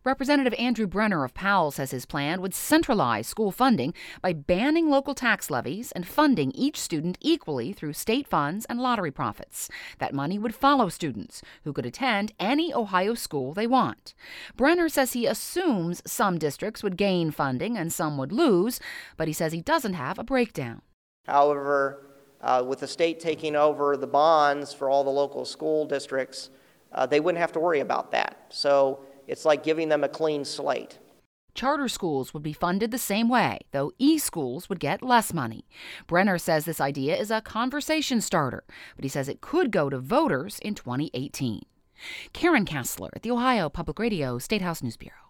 Representative Andrew Brenner of Powell says his plan would centralize school funding by banning local tax levies and funding each student equally through state funds and lottery profits. That money would follow students who could attend any Ohio school they want. Brenner says he assumes some districts would gain funding and some would lose, but he says he doesn't have a breakdown. However, with the state taking over the bonds for all the local school districts, they wouldn't have to worry about that. So it's like giving them a clean slate. Charter schools would be funded the same way, though e-schools would get less money. Brenner says this idea is a conversation starter, but he says it could go to voters in 2018. Karen Kassler at the Ohio Public Radio State House News Bureau.